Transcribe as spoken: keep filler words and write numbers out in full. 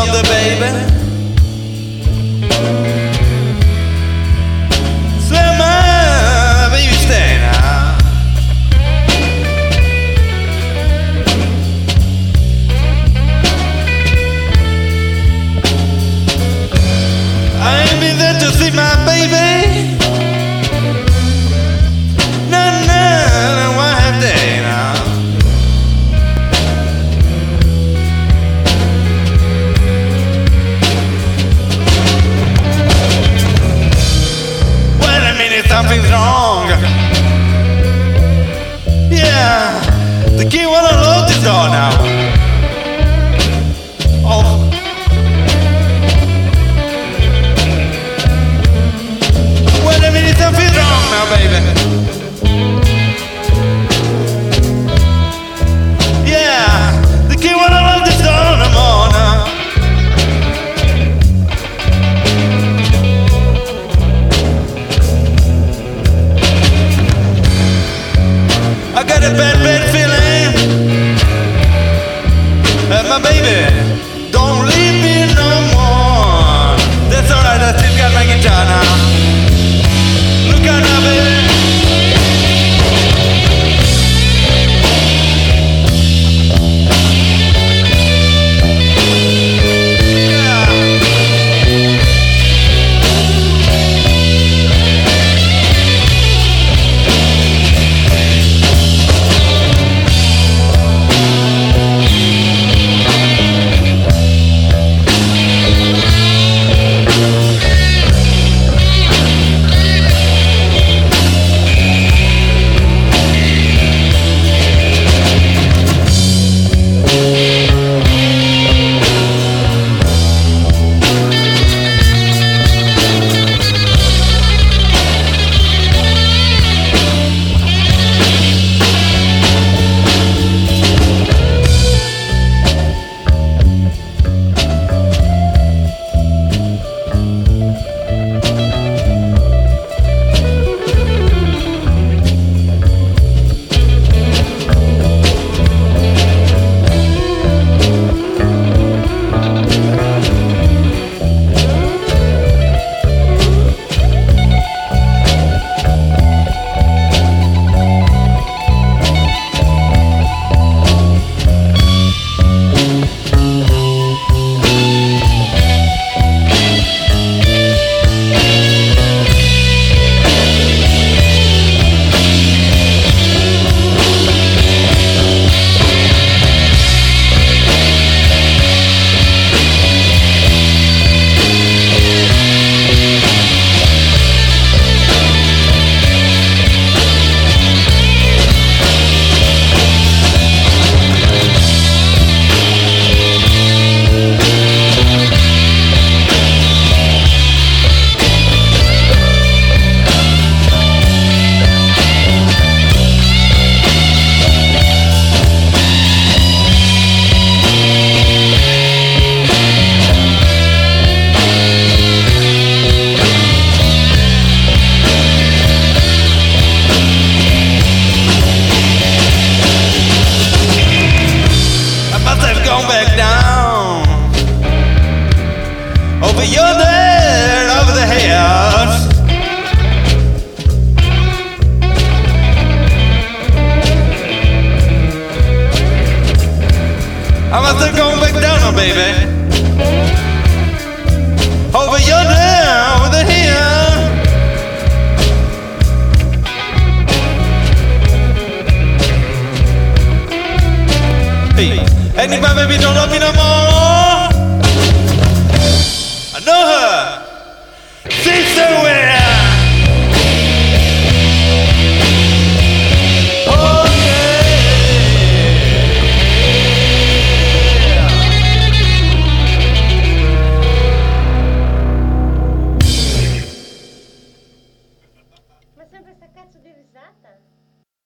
yonder, baby. Swear my baby stay now. I ain't been there to see my baby. No, no, no, why have they now? Wait a minute, something's wrong. Yeah, the key wanna lock this door now. Oh. Wait a minute, something's wrong now, baby. Yeah, the key wanna lock this door no more now. I got a bad, bad feeling. Uh, my baby, don't leave me no more. That's alright, I still got my guitar now. Look out now, baby. Over yonder, over the hills. I must have gone back down, oh baby. Over yonder, over the hill. Hey, and if my baby don't love me no more, I know her. She's the way.